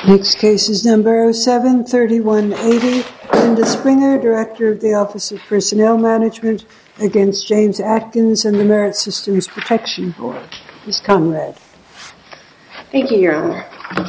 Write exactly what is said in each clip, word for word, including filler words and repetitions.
Next case is number oh seven, thirty-one eighty. Linda Springer, Director of the Office of Personnel Management, against James Atkins and the Merit Systems Protection Board. Miz Conrad. Thank you, Your Honor.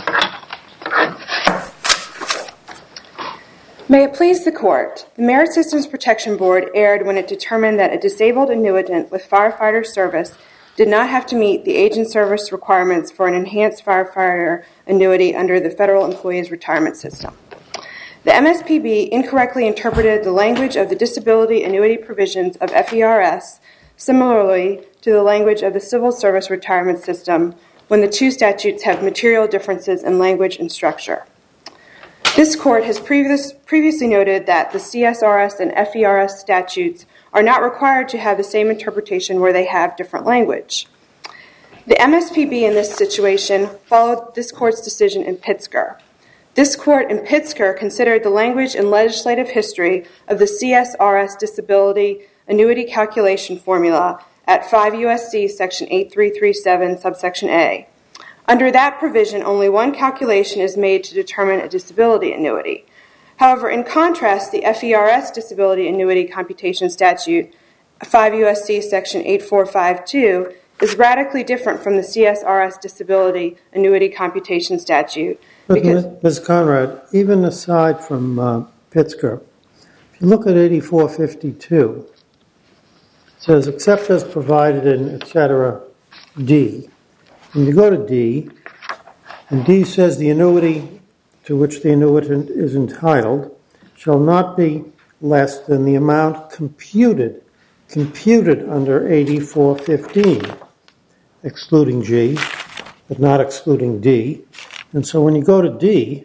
May it please the Court, the Merit Systems Protection Board erred when it determined that a disabled annuitant with firefighter service did not have to meet the age and service requirements for an enhanced firefighter annuity under the Federal Employees Retirement System. The M S P B incorrectly interpreted the language of the disability annuity provisions of F E R S similarly to the language of the Civil Service Retirement System when the two statutes have material differences in language and structure. This Court has previous, previously noted that the C S R S and F E R S statutes are not required to have the same interpretation where they have different language. The M S P B in this situation followed this Court's decision in Pitsker. This Court in Pitsker considered the language and legislative history of the C S R S disability annuity calculation formula at five U S C section eight three three seven subsection A. Under that provision, only one calculation is made to determine a disability annuity. However, in contrast, the F E R S disability annuity computation statute, five U S C section eight four five two, is radically different from the C S R S disability annuity computation statute. But Miz Conrad, even aside from uh, Pitsker, if you look at eighty-four fifty-two, it says, except as provided in, et cetera, D. When you go to D, and D says the annuity to which the annuitant is entitled shall not be less than the amount computed, computed under eighty-four fifteen, excluding G, but not excluding D. And so when you go to D,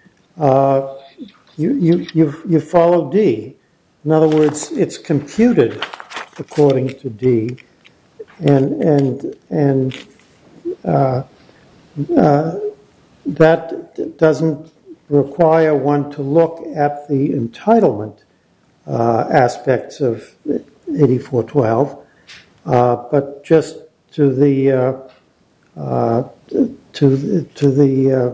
uh, you, you, you, you follow D. In other words, it's computed according to D, and, and, and uh, uh, that doesn't require one to look at the entitlement uh, aspects of eighty-four twelve, uh, but just to the uh, uh, to to the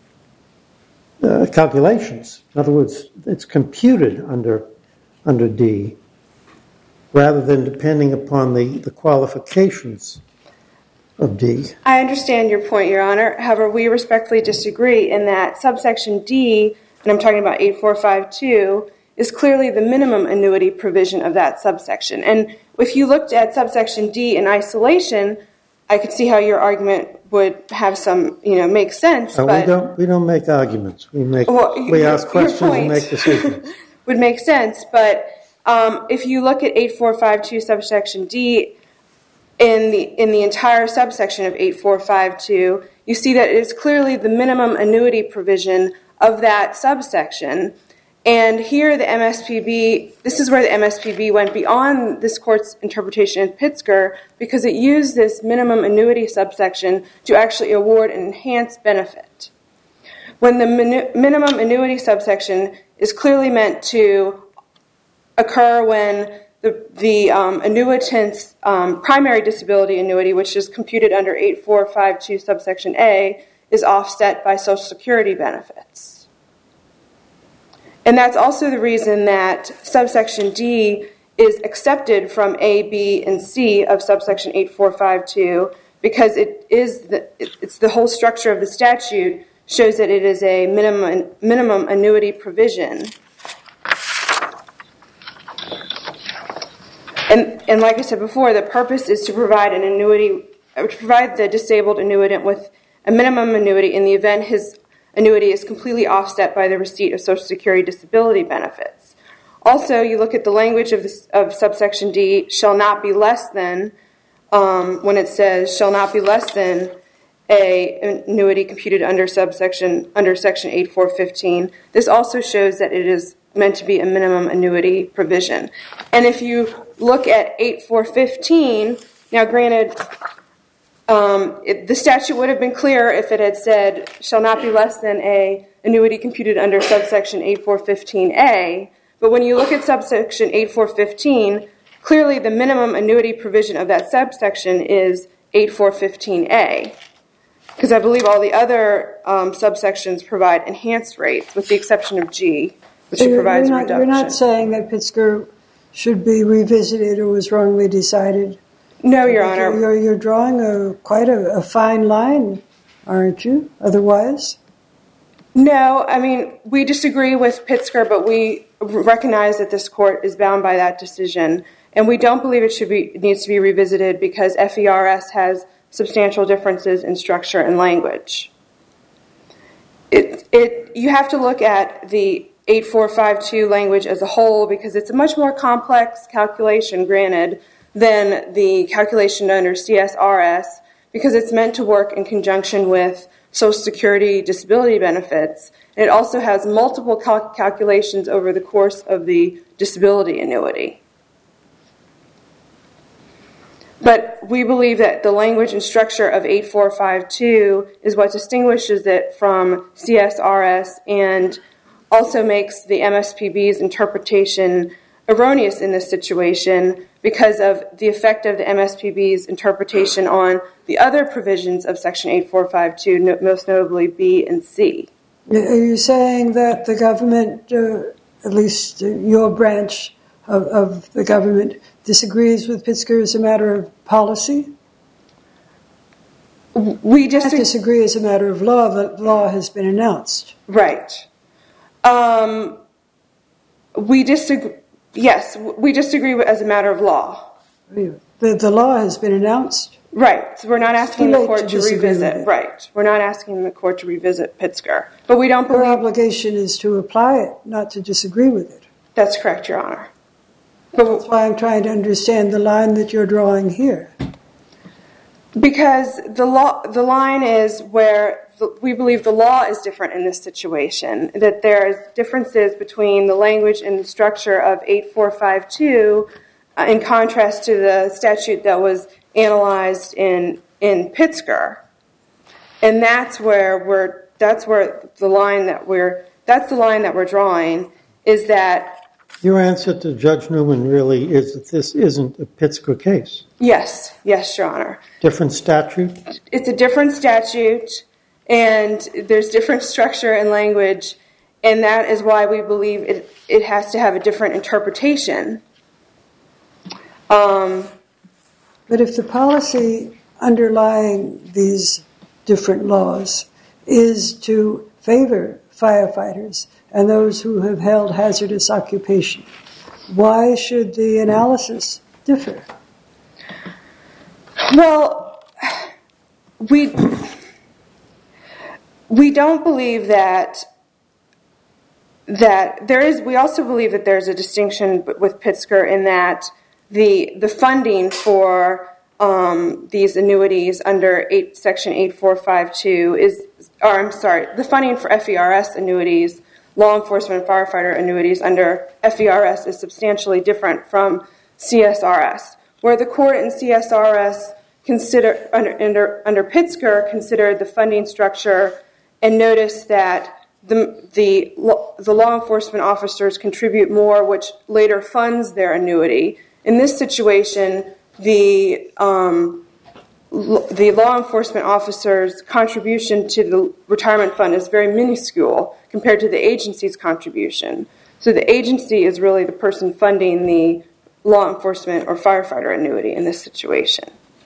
uh, uh, calculations. In other words, it's computed under under D, rather than depending upon the, the qualifications of D. I understand your point, Your Honor. However, we respectfully disagree in that subsection D, and I'm talking about eight four five two, is clearly the minimum annuity provision of that subsection. And if you looked at subsection D in isolation, I could see how your argument would have some, you know, make sense. No, but we don't. We don't make arguments. We make. Well, we your, ask questions and make decisions. Would make sense, but um, if you look at eight four five two subsection D, in the in the entire subsection of eight four five two, you see that it is clearly the minimum annuity provision of that subsection. And here the M S P B, this is where the M S P B went beyond this Court's interpretation in Pitsker, because it used this minimum annuity subsection to actually award an enhanced benefit. When the min- minimum annuity subsection is clearly meant to occur when the, the um, annuitant's um, primary disability annuity, which is computed under eight four five two subsection A, is offset by Social Security benefits. And that's also the reason that subsection D is accepted from A, B, and C of subsection eight four five two, because it is the, it's the whole structure of the statute shows that it is a minimum minimum annuity provision. And and like I said before, the purpose is to provide an annuity, to provide the disabled annuitant with a minimum annuity in the event his annuity is completely offset by the receipt of Social Security disability benefits. Also, you look at the language of, this, of subsection D, shall not be less than, um, when it says shall not be less than a annuity computed under subsection, under section eight four fifteen. This also shows that it is meant to be a minimum annuity provision. And if you look at eight four fifteen, now granted, Um, it, the statute would have been clearer if it had said, shall not be less than a annuity computed under subsection eight four fifteen A. But when you look at subsection eight four fifteen, clearly the minimum annuity provision of that subsection is eight four fifteen A. because I believe all the other um, subsections provide enhanced rates, with the exception of G, which So provides you're a not, reduction. You're not saying that Pittsburgh should be revisited or was wrongly decided? No, Your Honor. You're, you're drawing a quite a, a fine line, aren't you, otherwise? No, I mean, we disagree with Pittsburgh, but we recognize that this court is bound by that decision. And we don't believe it should be it needs to be revisited because F E R S has substantial differences in structure and language. It, it, you have to look at the eight four five two language as a whole because it's a much more complex calculation, granted, than the calculation under C S R S because it's meant to work in conjunction with Social Security disability benefits. And it also has multiple cal- calculations over the course of the disability annuity. But we believe that the language and structure of eight four five two is what distinguishes it from C S R S and also makes the M S P B's interpretation erroneous in this situation because of the effect of the M S P B's interpretation on the other provisions of Section eight four five two, no, most notably B and C. Are you saying that the government, uh, at least uh, your branch of, of the government, disagrees with Pittsburgh as a matter of policy? We dis- disagree as a matter of law. The law has been announced. Right. Um, we disagree. Yes, we disagree as a matter of law. The, the law has been announced. Right. So we're not asking the court to, to revisit. Right. We're not asking the court to revisit Pittsburgh. But we don't believe... Our obligation is to apply it, not to disagree with it. That's correct, Your Honor. But that's why I'm trying to understand the line that you're drawing here. Because the law, the line is where the, we believe the law is different in this situation, that there's differences between the language and the structure of eight four five two uh, in contrast to the statute that was analyzed in in Pittsburgh. And that's where we're that's where the line that we're that's the line that we're drawing is that your answer to Judge Newman really is that this isn't a Pittsburgh case. Yes, yes, Your Honor. Different statute? It's a different statute, and there's different structure and language, and that is why we believe it, it has to have a different interpretation. Um, but if the policy underlying these different laws is to favor firefighters and those who have held hazardous occupation, why should the analysis differ? Well, we we don't believe that that there is. We also believe that there's a distinction with Pittsburgh in that the the funding for um, these annuities under eight, Section eight four five two is, or I'm sorry, the funding for F E R S annuities, law enforcement and firefighter annuities under F E R S is substantially different from C S R S, where the court in C S R S consider under under, under Pittsburgh considered the funding structure and noticed that the the the law enforcement officers contribute more, which later funds their annuity. In this situation, the um, the law enforcement officer's contribution to the retirement fund is very minuscule compared to the agency's contribution. So the agency is really the person funding the law enforcement or firefighter annuity in this situation.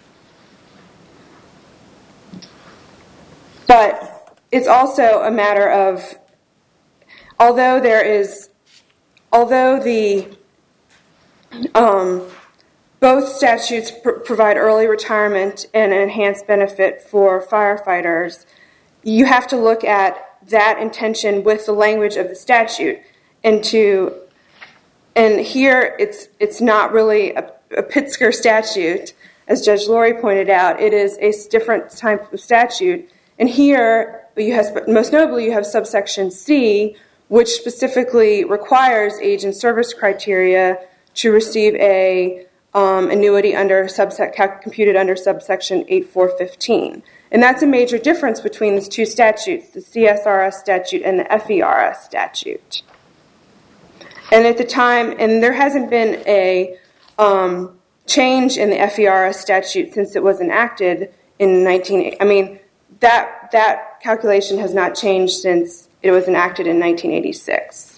But it's also a matter of, although there is, although the, um, both statutes pr- provide early retirement and an enhanced benefit for firefighters, you have to look at that intention with the language of the statute. And to, and here it's it's not really a, a Pittsburgh statute, as Judge Laurie pointed out. It is a different type of statute. And here, you have, most notably, you have subsection C, which specifically requires age and service criteria to receive a um, annuity under subset computed under subsection eight four fifteen. And that's a major difference between these two statutes, the C S R S statute and the F E R S statute. And at the time, and there hasn't been a um, change in the F E R S statute since it was enacted in nineteen. I mean, that that calculation has not changed since it was enacted in nineteen eighty-six.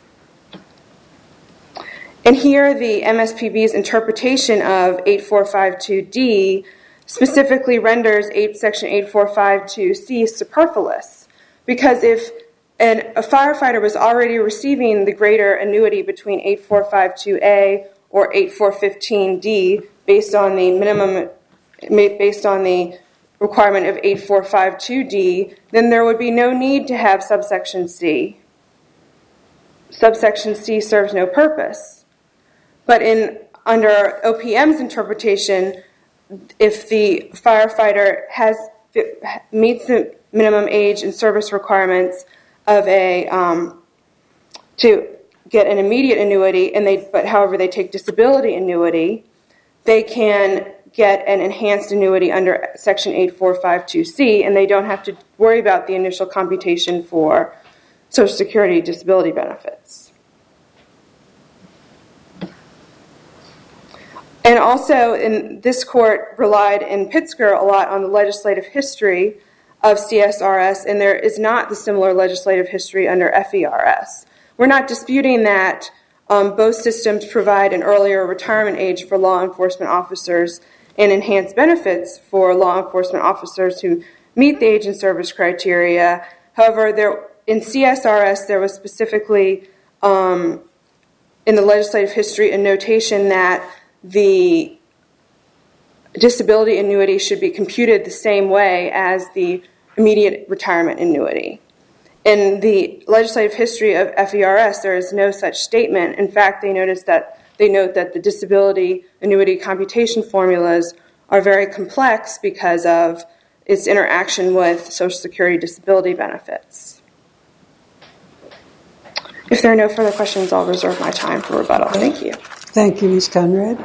And here, the M S P B's interpretation of eight four five two D specifically renders Section eight four five two C superfluous, because if an, a firefighter was already receiving the greater annuity between eight four five two A or eight four one five D based on the minimum, based on the requirement of eight four five two D, then there would be no need to have subsection C. Subsection C serves no purpose. But in under O P M's interpretation, if the firefighter has meets the minimum age and service requirements of a um, to get an immediate annuity, and they but however they take disability annuity, they can get an enhanced annuity under Section eight four five two C, and they don't have to worry about the initial computation for Social Security disability benefits. And also, in this court relied in Pittsburgh a lot on the legislative history of C S R S, and there is not the similar legislative history under F E R S. We're not disputing that um, both systems provide an earlier retirement age for law enforcement officers and enhanced benefits for law enforcement officers who meet the age and service criteria. However, there in C S R S, there was specifically um, in the legislative history a notation that the disability annuity should be computed the same way as the immediate retirement annuity. In the legislative history of F E R S, there is no such statement. In fact, they notice that they note that the disability annuity computation formulas are very complex because of its interaction with Social Security disability benefits. If there are no further questions, I'll reserve my time for rebuttal. Thank you. Thank you, Miz Conrad.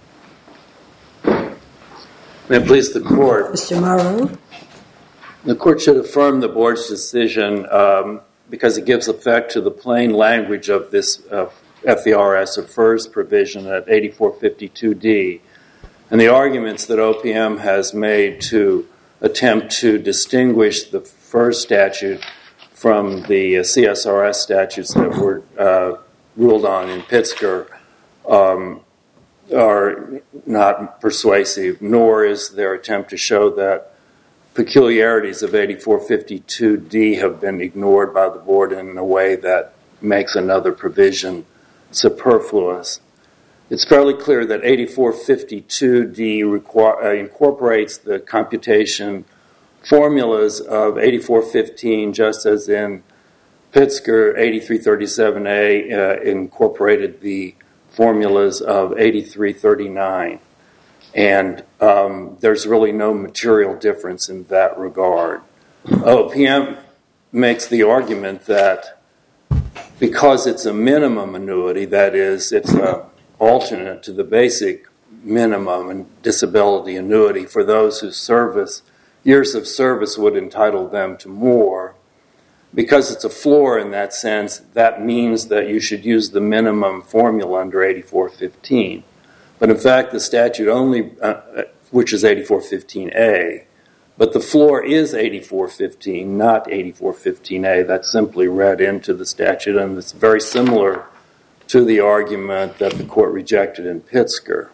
May it please the Court. Mister Morrow. The Court should affirm the Board's decision um, because it gives effect to the plain language of this uh, F E R S, or FERS provision at eighty-four fifty-two D, and the arguments that O P M has made to attempt to distinguish the FERS statute from the uh, C S R S statutes that were uh, ruled on in Pittsburgh um, are not persuasive, nor is their attempt to show that peculiarities of eighty-four fifty-two D have been ignored by the Board in a way that makes another provision superfluous. It's fairly clear that eighty-four fifty-two D require, uh, incorporates the computation formulas of eighty-four fifteen, just as in Pittsburgh eighty-three thirty-seven A uh, incorporated the formulas of eighty-three thirty-nine. And um, there's really no material difference in that regard. O P M makes the argument that because it's a minimum annuity, that is, it's an alternate to the basic minimum and disability annuity for those whose service, years of service would entitle them to more. Because it's a floor in that sense, that means that you should use the minimum formula under eighty-four fifteen. But in fact, the statute only, uh, which is eighty-four fifteen A, but the floor is eighty-four fifteen, not eighty-four fifteen A. That's simply read into the statute, and it's very similar to the argument that the Court rejected in Pittsburgh.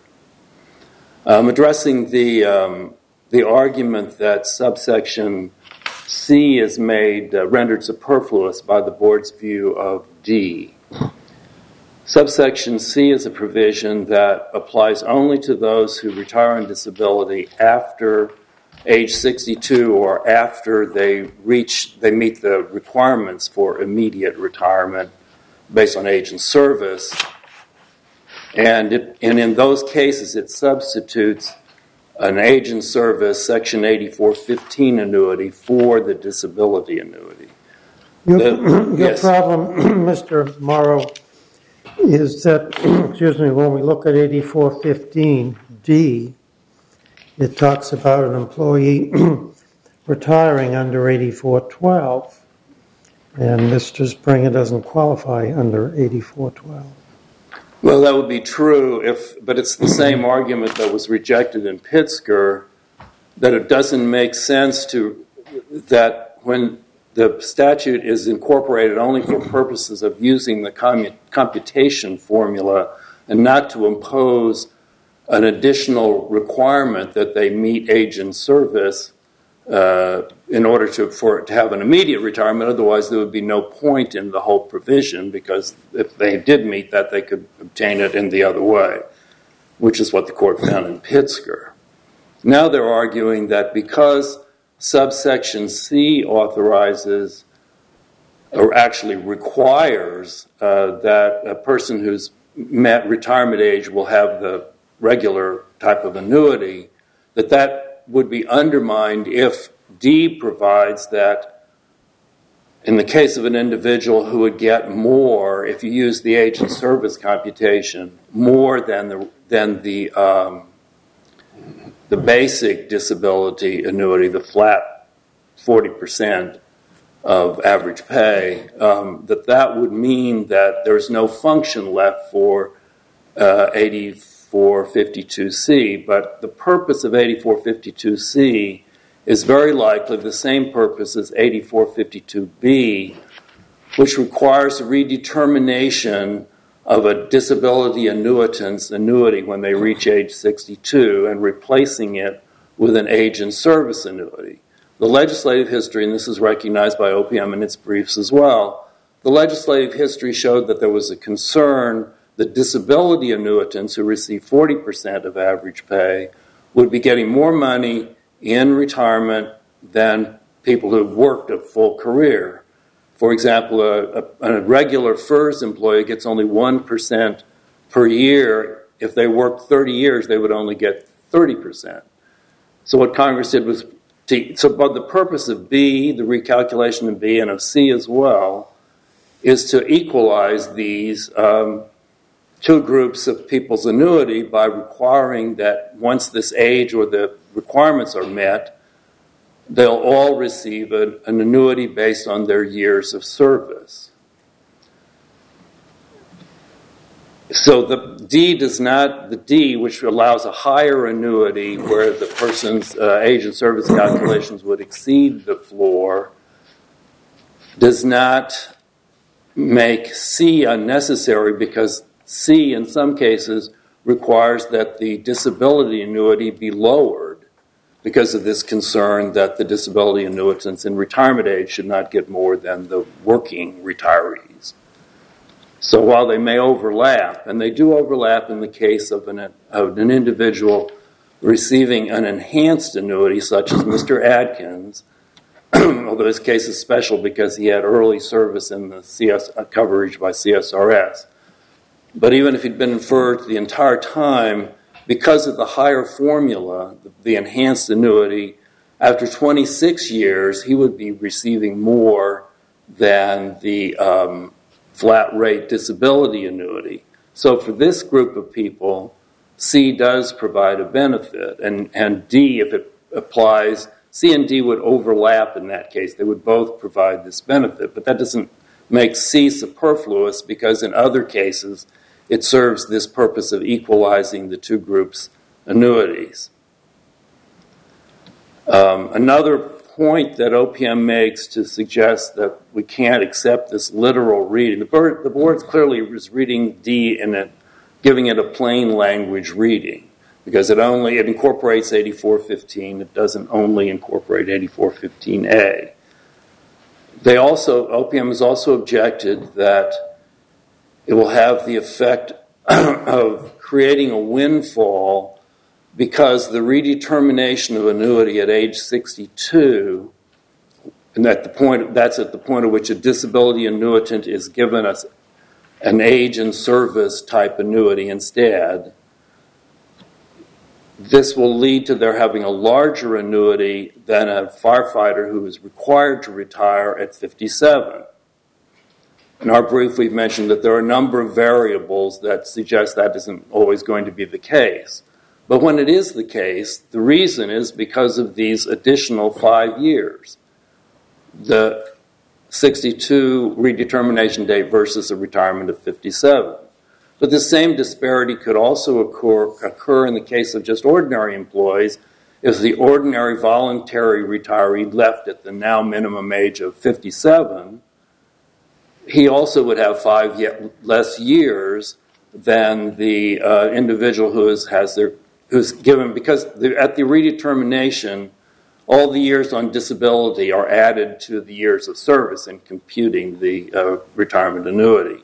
I'm addressing the, um, the argument that subsection C is made, uh, rendered superfluous by the Board's view of D. Subsection C is a provision that applies only to those who retire on disability after age sixty-two or after they reach, they meet the requirements for immediate retirement based on age and service. And, it, and in those cases, it substitutes an age and service Section eighty-four fifteen annuity for the disability annuity. Your, the, your yes. problem, Mister Morrow, is that, excuse me, when we look at eighty-four fifteen D, it talks about an employee retiring under eighty-four twelve, and Mister Springer doesn't qualify under eighty-four twelve. Well, that would be true, if, but it's the same argument that was rejected in Pittsburgh, that it doesn't make sense to that when the statute is incorporated only for purposes of using the computation formula and not to impose an additional requirement that they meet age in service uh, in order to, for it to have an immediate retirement. Otherwise, there would be no point in the whole provision, because if they did meet that, they could obtain it in the other way, which is what the court found in Pitsker. Now they're arguing that because subsection C authorizes or actually requires uh, that a person who's met retirement age will have the regular type of annuity, that that would be undermined if D provides that in the case of an individual who would get more, if you use the age and service computation, more than the than the um, the basic disability annuity, the flat forty percent of average pay, um, that that would mean that there's no function left for uh, eighty-four fifty-two C. But the purpose of eighty-four fifty-two C is very likely the same purpose as eighty-four fifty-two B, which requires a redetermination of a disability annuitant's annuity when they reach age sixty-two and replacing it with an age and service annuity. The legislative history, and this is recognized by O P M in its briefs as well, the legislative history showed that there was a concern that disability annuitants who receive forty percent of average pay would be getting more money in retirement than people who worked a full career. For example, a, a, a regular F E R S employee gets only one percent per year. If they worked thirty years, they would only get thirty percent. So what Congress did was, to, so but the purpose of B, the recalculation of B, and of C as well, is to equalize these um, two groups of people's annuity by requiring that once this age or the requirements are met, they'll all receive an, an annuity based on their years of service. So the D does not, the D, which allows a higher annuity where the person's uh, age and service calculations would exceed the floor, does not make C unnecessary, because C, in some cases, requires that the disability annuity be lowered because of this concern that the disability annuitants in retirement age should not get more than the working retirees. So while they may overlap, and they do overlap in the case of an, of an individual receiving an enhanced annuity, such as Mister Adkins, although his case is special because he had early service in the C S coverage by C S R S. But even if he'd been inferred the entire time, because of the higher formula, the enhanced annuity, after twenty-six years, he would be receiving more than the um, flat rate disability annuity. So for this group of people, C does provide a benefit. And, and D, if it applies, C and D would overlap in that case. They would both provide this benefit. But that doesn't make C superfluous, because in other cases, it serves this purpose of equalizing the two groups' annuities. Um, another point that O P M makes to suggest that we can't accept this literal reading, the board, the board clearly is reading D and it, giving it a plain language reading, because it only it incorporates eighty-four fifteen. It doesn't only incorporate eighty-four fifteen A. They also, O P M has also objected that it will have the effect of creating a windfall, because the redetermination of annuity at age sixty-two, and at the point that's at the point at which a disability annuitant is given us an age and service type annuity instead, this will lead to their having a larger annuity than a firefighter who is required to retire at fifty-seven. In our brief, we've mentioned that there are a number of variables that suggest that isn't always going to be the case. But when it is the case, the reason is because of these additional five years. The sixty-two redetermination date versus a retirement of fifty-seven. But the same disparity could also occur, occur in the case of just ordinary employees if the ordinary voluntary retiree left at the now minimum age of fifty-seven, he also would have five yet less years than the uh, individual who is, has their, who's given, because the, at the redetermination, all the years on disability are added to the years of service in computing the uh, retirement annuity.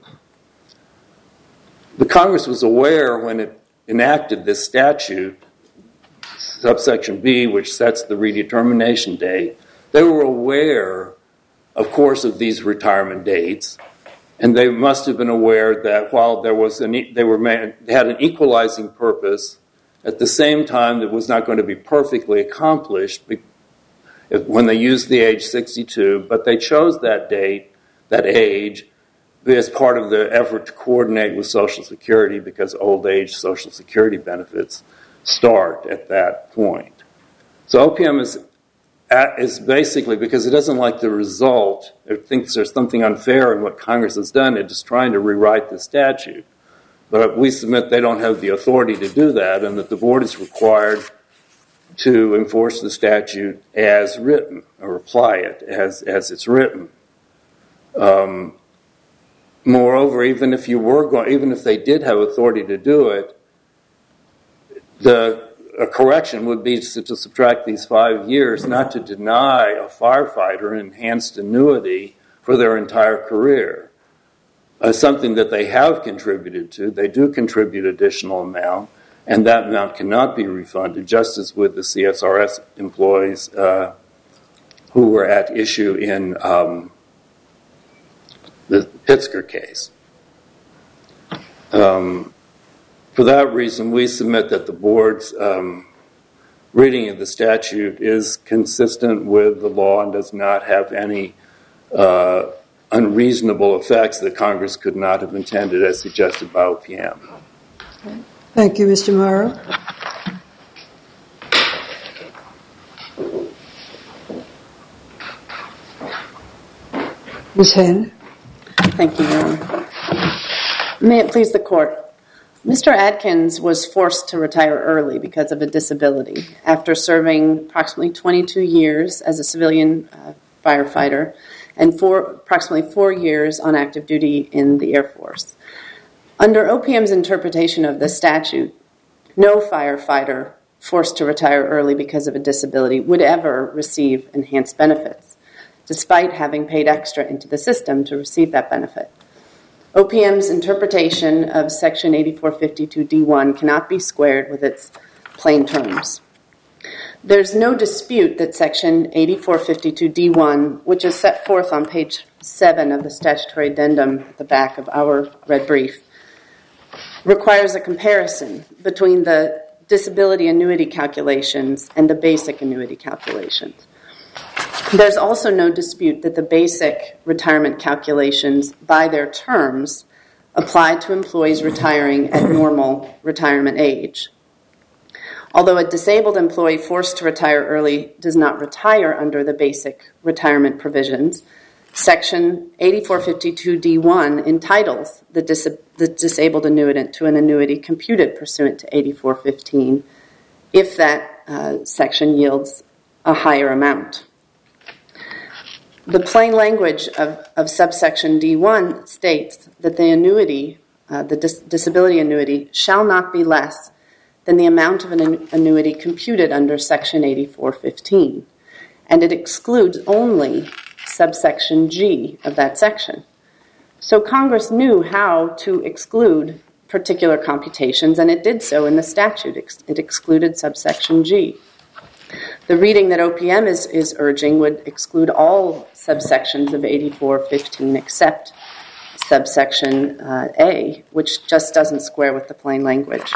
The Congress was aware when it enacted this statute, subsection B, which sets the redetermination date, they were aware, of course, of these retirement dates, and they must have been aware that while there was an, they were they had an equalizing purpose, at the same time it was not going to be perfectly accomplished when they used the age sixty-two, but they chose that date, that age, as part of the effort to coordinate with Social Security, because old age Social Security benefits start at that point. So O P M is, at, is basically, because it doesn't like the result, it thinks there's something unfair in what Congress has done, it is trying to rewrite the statute. But we submit they don't have the authority to do that, and that the board is required to enforce the statute as written, or apply it as, as it's written. Um, moreover, even if you were going, even if they did have authority to do it, the a correction would be to, to subtract these five years, not to deny a firefighter an enhanced annuity for their entire career. Uh, something that they have contributed to. They do contribute additional amount, and that amount cannot be refunded, just as with the C S R S employees uh, who were at issue in um, the Pittsburgh case. Um, For that reason, we submit that the board's um, reading of the statute is consistent with the law and does not have any uh, unreasonable effects that Congress could not have intended as suggested by O P M. Thank you, Mister Morrow. Miz Henn. Thank you, Your Honor. May it please the Court. Mister Adkins was forced to retire early because of a disability after serving approximately twenty-two years as a civilian uh, firefighter and for approximately four years on active duty in the Air Force. Under O P M's interpretation of the statute, no firefighter forced to retire early because of a disability would ever receive enhanced benefits, despite having paid extra into the system to receive that benefit. O P M's interpretation of Section eighty-four fifty-two D one cannot be squared with its plain terms. There's no dispute that Section eighty-four fifty-two D one, which is set forth on page seven of the statutory addendum at the back of our red brief, requires a comparison between the disability annuity calculations and the basic annuity calculations. There's also no dispute that the basic retirement calculations, by their terms, apply to employees retiring at normal retirement age. Although a disabled employee forced to retire early does not retire under the basic retirement provisions, Section eighty-four fifty-two D one entitles the, dis- the disabled annuitant to an annuity computed pursuant to eighty-four fifteen if that uh, section yields a higher amount. The plain language of, of subsection D one states that the annuity, uh, the dis- disability annuity, shall not be less than the amount of an an- annuity computed under Section eighty-four fifteen, and it excludes only subsection G of that section. So Congress knew how to exclude particular computations, and it did so in the statute. It excluded subsection G. The reading that O P M is, is urging would exclude all subsections of eighty-four fifteen except subsection uh, A, which just doesn't square with the plain language.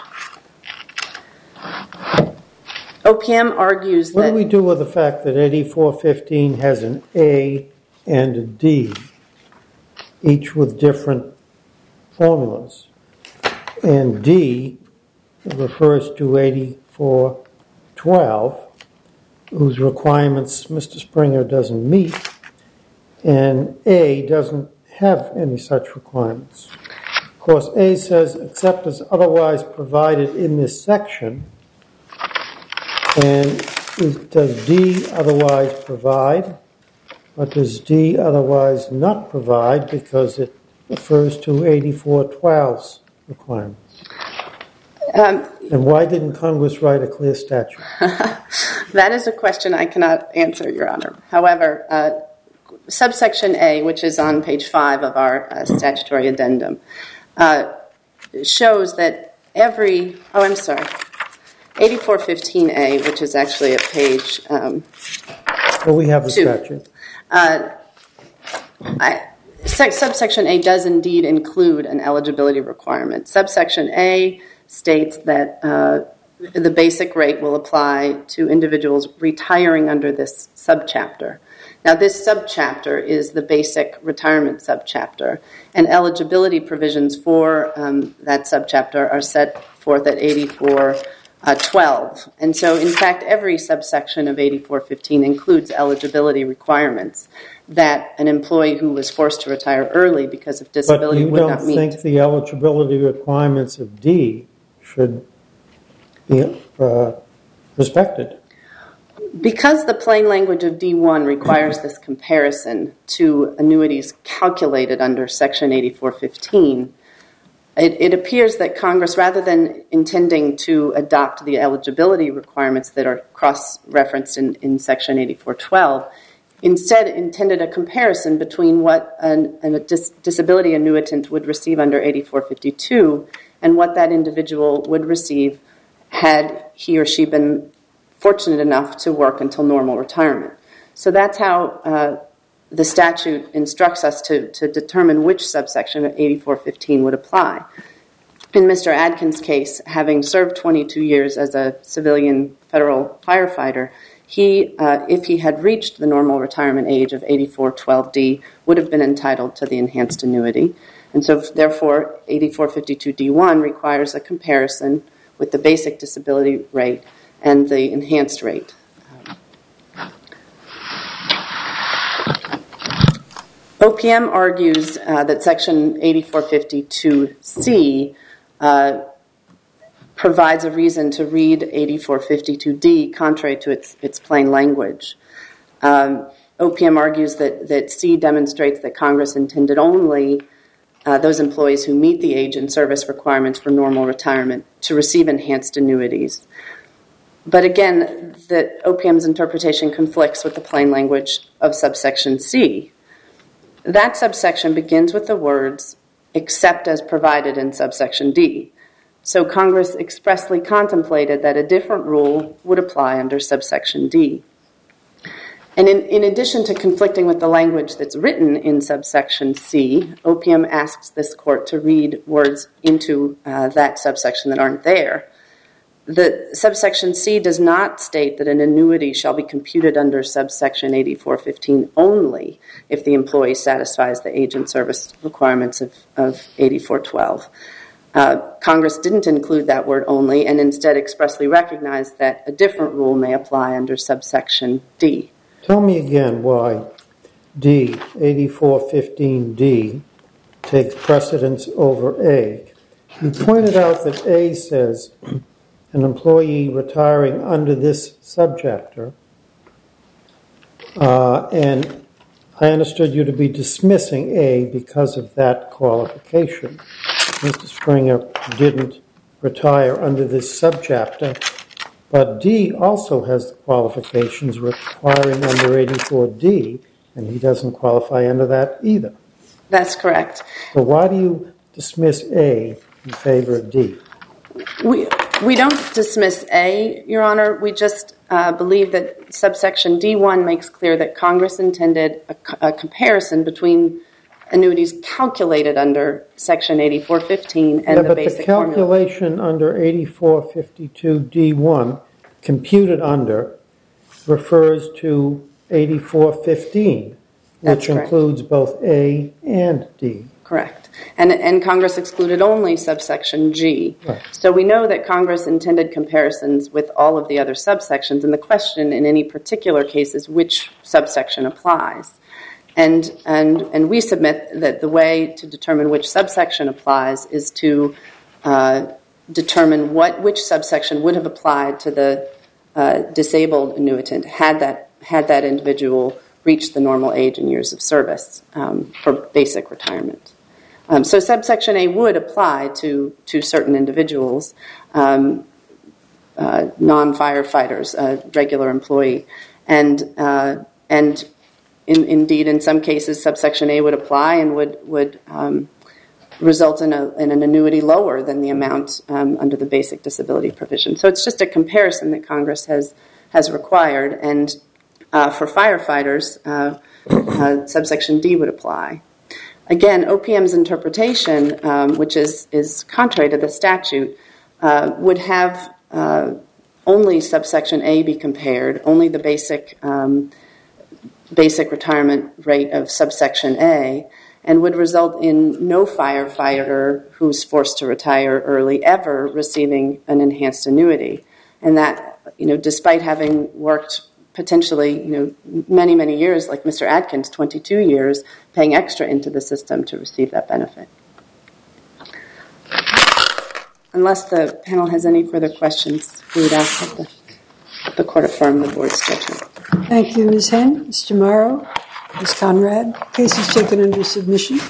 O P M argues what that... What do we do with the fact that eighty-four fifteen has an A and a D, each with different formulas? And D refers to eighty-four twelve, whose requirements Mister Springer doesn't meet, and A doesn't have any such requirements. Of course, A says, except as otherwise provided in this section, And is, does D otherwise provide? Or does D otherwise not provide because it refers to eighty-four twelve's requirements? Um, and why didn't Congress write a clear statute? That is a question I cannot answer, Your Honor. However, uh, subsection A, which is on page five of our uh, statutory addendum, uh, shows that every, oh, I'm sorry, eighty-four fifteen A, which is actually at page um, well, we have the two. statute. Uh, I, subsection A does indeed include an eligibility requirement. Subsection A states that uh, the basic rate will apply to individuals retiring under this subchapter. Now, this subchapter is the basic retirement subchapter, and eligibility provisions for um, that subchapter are set forth at eighty-four twelve. And so, in fact, every subsection of eighty-four fifteen includes eligibility requirements that an employee who was forced to retire early because of disability would not meet. But you don't think the eligibility requirements of D should be uh, respected? Because the plain language of D one requires this comparison to annuities calculated under Section eighty-four fifteen, it, it appears that Congress, rather than intending to adopt the eligibility requirements that are cross-referenced in, in Section eighty-four twelve, instead intended a comparison between what an, an, a dis, disability annuitant would receive under eighty-four fifty-two and what that individual would receive had he or she been fortunate enough to work until normal retirement. So that's how uh, the statute instructs us to, to determine which subsection of eighty-four fifteen would apply. In Mister Adkins' case, having served twenty-two years as a civilian federal firefighter, he, uh, if he had reached the normal retirement age of eighty-four twelve D, would have been entitled to the enhanced annuity. And so, therefore, eighty-four fifty-two D one requires a comparison with the basic disability rate and the enhanced rate. O P M argues uh, that Section eighty-four fifty-two C uh, provides a reason to read eighty-four fifty-two D contrary to its, its plain language. Um, O P M argues that, that C demonstrates that Congress intended only uh, those employees who meet the age and service requirements for normal retirement to receive enhanced annuities. But again, the O P M's interpretation conflicts with the plain language of subsection C. That subsection begins with the words, except as provided in subsection D. So Congress expressly contemplated that a different rule would apply under subsection D. And in, in addition to conflicting with the language that's written in subsection C, O P M asks this court to read words into uh, that subsection that aren't there. The subsection C does not state that an annuity shall be computed under subsection eighty-four fifteen only if the employee satisfies the age and service requirements of, of eighty-four twelve. Uh, Congress didn't include that word only and instead expressly recognized that a different rule may apply under subsection D. Tell me again why D, eighty-four fifteen D, takes precedence over A. You pointed out that A says an employee retiring under this subchapter, uh, and I understood you to be dismissing A because of that qualification. Mister Springer didn't retire under this subchapter, but D also has the qualifications requiring under eighty-four D, and he doesn't qualify under that either. That's correct. So why do you dismiss A in favor of D? We we don't dismiss A, Your Honor. We just uh, believe that subsection D one makes clear that Congress intended a, a comparison between annuities calculated under Section eighty-four fifteen and yeah, the but basic the calculation formula. Under eighty-four fifty-two D one, computed under, refers to eighty-four fifteen, which includes both A and D. Correct. And, and Congress excluded only subsection G. Right. So we know that Congress intended comparisons with all of the other subsections, and the question in any particular case is which subsection applies. And, and, and we submit that the way to determine which subsection applies is to uh, determine what which subsection would have applied to the uh, disabled annuitant had that had that individual reached the normal age and years of service um, for basic retirement. Um, so subsection A would apply to, to certain individuals, um, uh, non-firefighters, a regular employee. And, uh, and in, indeed, in some cases, subsection A would apply and would, would um, result in, a, in an annuity lower than the amount um, under the basic disability provision. So it's just a comparison that Congress has, has required. And uh, for firefighters, uh, uh, subsection D would apply. Again, O P M's interpretation, um, which is, is contrary to the statute, uh, would have uh, only subsection A be compared, only the basic um, basic retirement rate of subsection A, and would result in no firefighter who's forced to retire early ever receiving an enhanced annuity. And that, you know, despite having worked potentially, you know, many, many years, like Mister Adkins, twenty-two years, paying extra into the system to receive that benefit. Unless the panel has any further questions, we would ask that the, the court affirm the board's judgment. Thank you, Miz Henn. Mister Morrow, Miz Conrad. Case is taken under submission.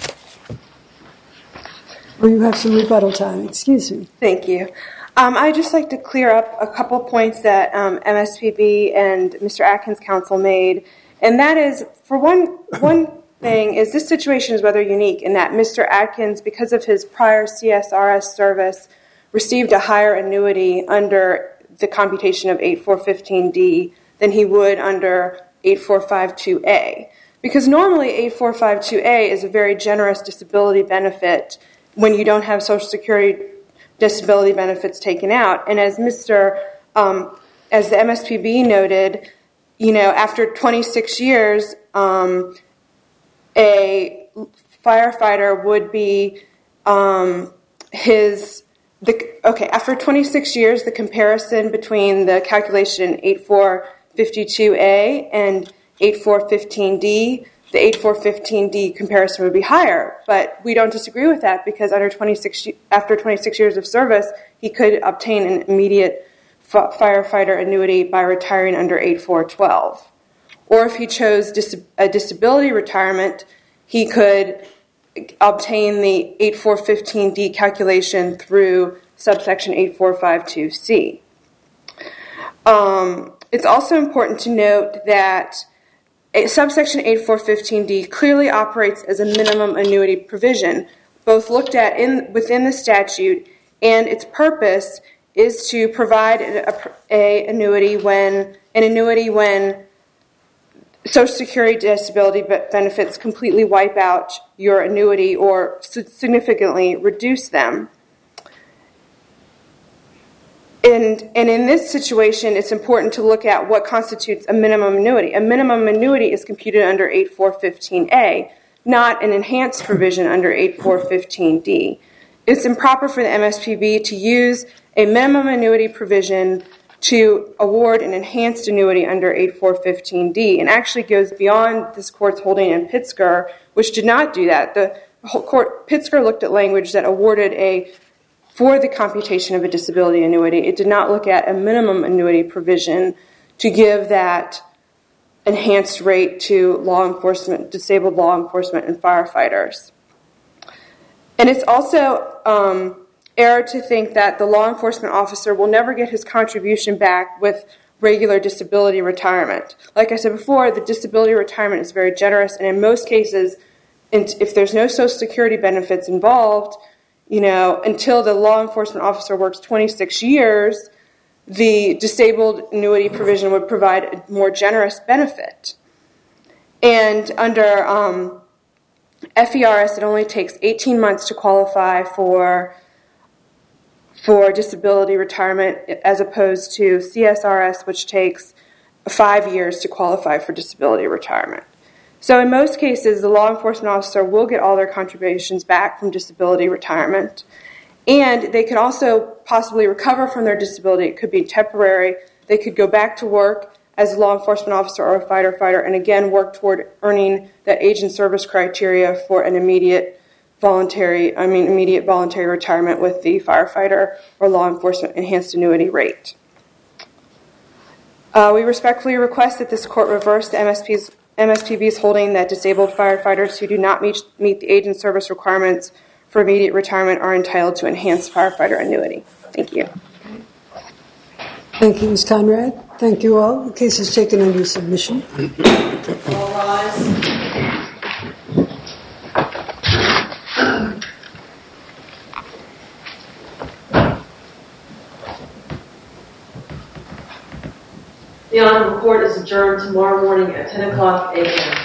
Or you have some rebuttal time. Excuse me. Thank you. Um, I'd just like to clear up a couple points that um, M S P B and Mister Atkins' counsel made, and that is, for one one thing, is this situation is rather unique in that Mister Atkins, because of his prior C S R S service, received a higher annuity under the computation of eight four fifteen D than he would under eight four five two A. Because normally eight four five two A is a very generous disability benefit when you don't have Social Security disability benefits taken out. And as Mister Um, as the M S P B noted, you know, after twenty-six years, um, a firefighter would be um, his, the, okay, after twenty-six years, the comparison between the calculation eight four fifty-two A and eight four fifteen D, the eight four fifteen D comparison would be higher, but we don't disagree with that because under twenty-six, after twenty-six years of service, he could obtain an immediate f- firefighter annuity by retiring under eight four twelve. Or if he chose dis- a disability retirement, he could obtain the eight four fifteen D calculation through subsection eight four five two C. Um, it's also important to note that subsection eight four fifteen D clearly operates as a minimum annuity provision, both looked at in within the statute, and its purpose is to provide a, a annuity when an annuity when Social Security disability benefits completely wipe out your annuity or significantly reduce them. And, and in this situation, it's important to look at what constitutes a minimum annuity. A minimum annuity is computed under eight four fifteen A, not an enhanced provision under eight four fifteen D. It's improper for the M S P B to use a minimum annuity provision to award an enhanced annuity under eight four fifteen D, and actually goes beyond this court's holding in Pitsker, which did not do that. The whole court, Pitsker looked at language that awarded a for the computation of a disability annuity. It did not look at a minimum annuity provision to give that enhanced rate to law enforcement, disabled law enforcement, and firefighters. And it's also um, error to think that the law enforcement officer will never get his contribution back with regular disability retirement. Like I said before, the disability retirement is very generous, and in most cases, if there's no Social Security benefits involved, you know, until the law enforcement officer works twenty-six years, the disabled annuity provision would provide a more generous benefit. And under um, F E R S, it only takes eighteen months to qualify for, for disability retirement as opposed to C S R S, which takes five years to qualify for disability retirement. So in most cases, the law enforcement officer will get all their contributions back from disability retirement. And they can also possibly recover from their disability. It could be temporary. They could go back to work as a law enforcement officer or a firefighter and again work toward earning that age and service criteria for an immediate voluntary, I mean immediate voluntary retirement with the firefighter or law enforcement enhanced annuity rate. Uh, we respectfully request that this court reverse the M S P's, M S P B's holding that disabled firefighters who do not meet, meet the age and service requirements for immediate retirement are entitled to enhanced firefighter annuity. Thank you. Thank you, Miz Conrad. Thank you all. The case is taken under submission. All rise. The Honorable Court is adjourned tomorrow morning at ten o'clock a m